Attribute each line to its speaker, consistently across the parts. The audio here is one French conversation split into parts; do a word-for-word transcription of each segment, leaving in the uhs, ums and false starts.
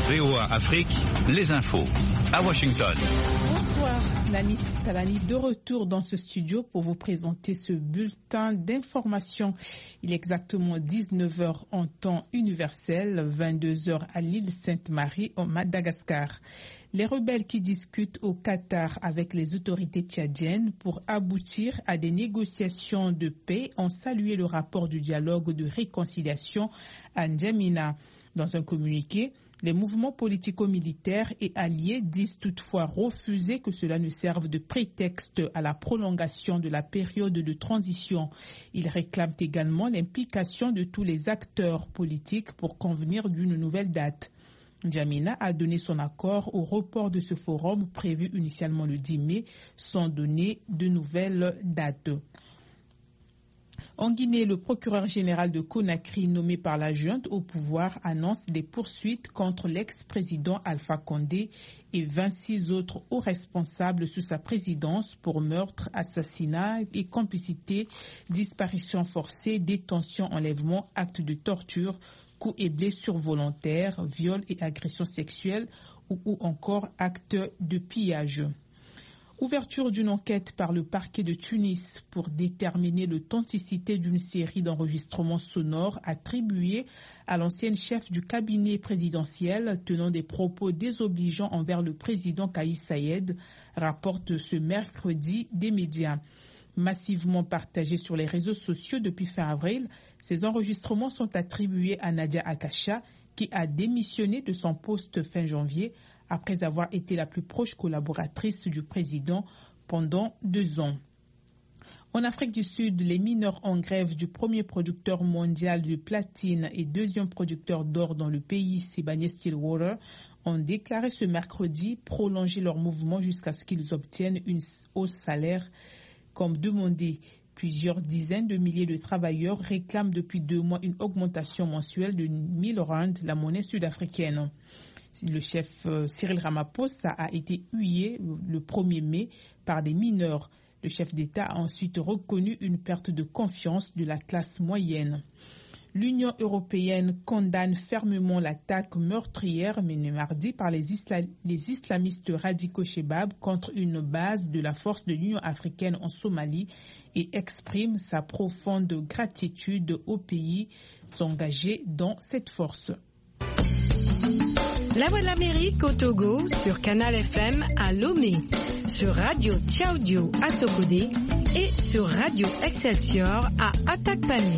Speaker 1: V O A Afrique, les infos. À Washington.
Speaker 2: Bonsoir, Nanit Talani, de retour dans ce studio pour vous présenter ce bulletin d'information. Il est exactement dix-neuf heures en temps universel, vingt-deux heures à l'île Sainte-Marie, au Madagascar. Les rebelles qui discutent au Qatar avec les autorités tchadiennes pour aboutir à des négociations de paix ont salué le rapport du dialogue de réconciliation à N'Djamena. Dans un communiqué, les mouvements politico-militaires et alliés disent toutefois refuser que cela ne serve de prétexte à la prolongation de la période de transition. Ils réclament également l'implication de tous les acteurs politiques pour convenir d'une nouvelle date. N'Djamena a donné son accord au report de ce forum prévu initialement le dix mai sans donner de nouvelles dates. En Guinée, le procureur général de Conakry, nommé par la junte au pouvoir, annonce des poursuites contre l'ex-président Alpha Condé et vingt-six autres hauts responsables sous sa présidence pour meurtre, assassinat et complicité, disparition forcée, détention, enlèvement, actes de torture, coups et blessures volontaires, viols et agressions sexuelles ou, ou encore actes de pillage. Ouverture d'une enquête par le parquet de Tunis pour déterminer l'authenticité d'une série d'enregistrements sonores attribués à l'ancienne chef du cabinet présidentiel tenant des propos désobligeants envers le président Kais Saied, rapporte ce mercredi des médias. Massivement partagés sur les réseaux sociaux depuis fin avril, ces enregistrements sont attribués à Nadia Akasha, qui a démissionné de son poste fin janvier après avoir été la plus proche collaboratrice du président pendant deux ans. En Afrique du Sud, les mineurs en grève du premier producteur mondial de platine et deuxième producteur d'or dans le pays, Sibanye-Stillwater, ont déclaré ce mercredi prolonger leur mouvement jusqu'à ce qu'ils obtiennent une hausse salaire comme demandé. Plusieurs dizaines de milliers de travailleurs réclament depuis deux mois une augmentation mensuelle de mille rands, la monnaie sud-africaine. Le chef euh, Cyril Ramaphosa a été hué le premier mai par des mineurs. Le chef d'État a ensuite reconnu une perte de confiance de la classe moyenne. L'Union européenne condamne fermement l'attaque meurtrière menée mardi par les, isla- les islamistes radicaux Chebab contre une base de la force de l'Union africaine en Somalie et exprime sa profonde gratitude aux pays engagés dans cette force.
Speaker 3: La Voix de l'Amérique au Togo sur Canal F M à Lomé, sur Radio Tchaoudio à Sokodé et sur Radio Excelsior à Atakpane.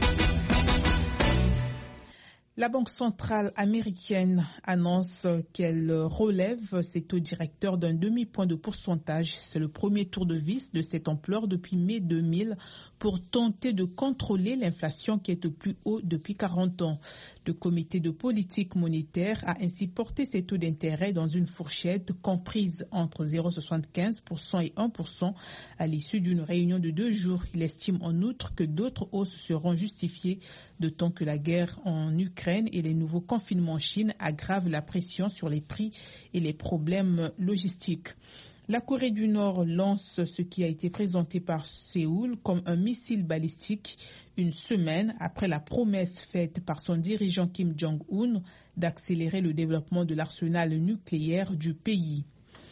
Speaker 2: La Banque centrale américaine annonce qu'elle relève ses taux directeurs d'un demi-point de pourcentage. C'est le premier tour de vis de cette ampleur depuis mai deux mille pour tenter de contrôler l'inflation qui est au plus haut depuis quarante ans. Le comité de politique monétaire a ainsi porté ses taux d'intérêt dans une fourchette comprise entre zéro virgule soixante-quinze pour cent et un pour cent à l'issue d'une réunion de deux jours. Il estime en outre que d'autres hausses seront justifiées, d'autant que la guerre en Ukraine et les nouveaux confinements en Chine aggravent la pression sur les prix et les problèmes logistiques. La Corée du Nord lance ce qui a été présenté par Séoul comme un missile balistique une semaine après la promesse faite par son dirigeant Kim Jong-un d'accélérer le développement de l'arsenal nucléaire du pays.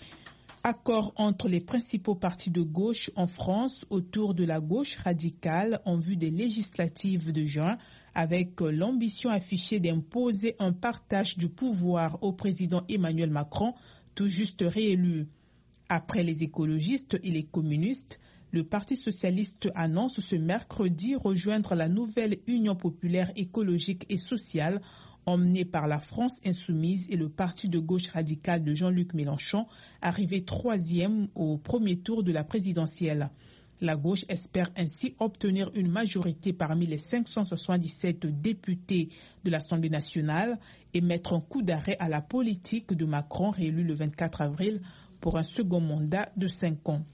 Speaker 2: Accord entre les principaux partis de gauche en France autour de la gauche radicale en vue des législatives de juin, avec l'ambition affichée d'imposer un partage du pouvoir au président Emmanuel Macron, tout juste réélu. Après les écologistes et les communistes, le Parti socialiste annonce ce mercredi rejoindre la nouvelle Union populaire écologique et sociale emmenée par la France insoumise et le parti de gauche radicale de Jean-Luc Mélenchon, arrivé troisième au premier tour de la présidentielle. La gauche espère ainsi obtenir une majorité parmi les cinq cent soixante-dix-sept députés de l'Assemblée nationale et mettre un coup d'arrêt à la politique de Macron, réélu le vingt-quatre avril, pour un second mandat de cinq ans.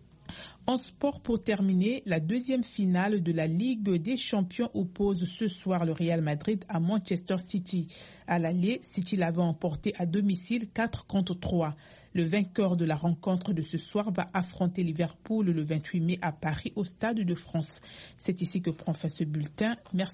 Speaker 2: En sport, pour terminer, la deuxième finale de la Ligue des Champions oppose ce soir le Real Madrid à Manchester City. À l'aller, City l'avait emporté à domicile quatre contre trois. Le vainqueur de la rencontre de ce soir va affronter Liverpool le vingt-huit mai à Paris au Stade de France. C'est ici que prend fin ce bulletin. Merci.